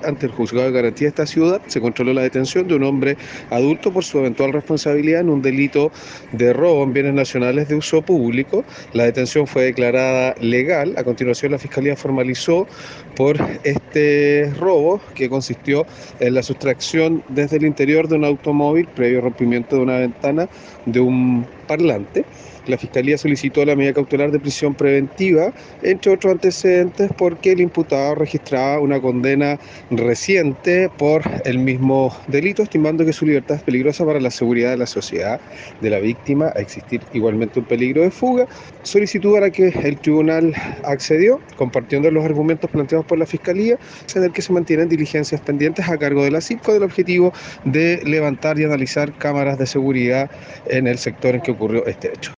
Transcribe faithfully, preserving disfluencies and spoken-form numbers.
ante el Juzgado de Garantía de esta ciudad se controló la detención de un hombre adulto por su eventual responsabilidad en un delito de robo en bienes nacionales de uso público. La detención fue declarada legal. A continuación, la Fiscalía formalizó por este robo, que consistió en la sustracción desde el interior de un automóvil, previo rompimiento de una ventana, de un parlante. La Fiscalía solicitó la medida cautelar de prisión preventiva, entre otros antecedentes, porque el imputado registraba una condena reciente por el mismo delito, estimando que su libertad es peligrosa para la seguridad de la sociedad de la víctima, a existir igualmente un peligro de fuga, solicitud a la que el tribunal accedió, compartiendo los argumentos planteados por la Fiscalía, en el que se mantienen diligencias pendientes a cargo de la C I P con el objetivo de levantar y analizar cámaras de seguridad en el sector en que ocurrió este hecho.